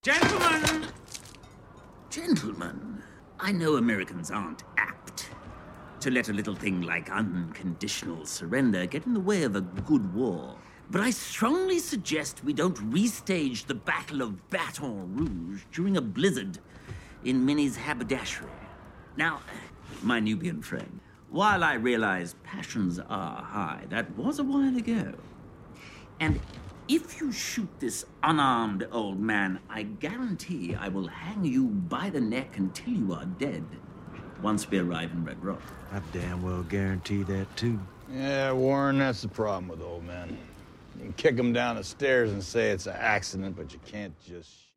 Gentlemen! Gentlemen, I know Americans aren't apt to let a little thing like unconditional surrender get in the way of a good war. But I strongly suggest we don't restage the Battle of Baton Rouge during a blizzard in Minnie's haberdashery. Now, my Nubian friend, while I realize passions are high, that was a while ago. And if you shoot this unarmed old man, I guarantee I will hang you by the neck until you are dead, once we arrive in Red Rock. I damn well guarantee that, too. Yeah, Warren, that's the problem with old men. You can kick them down the stairs and say it's an accident, but you can't just...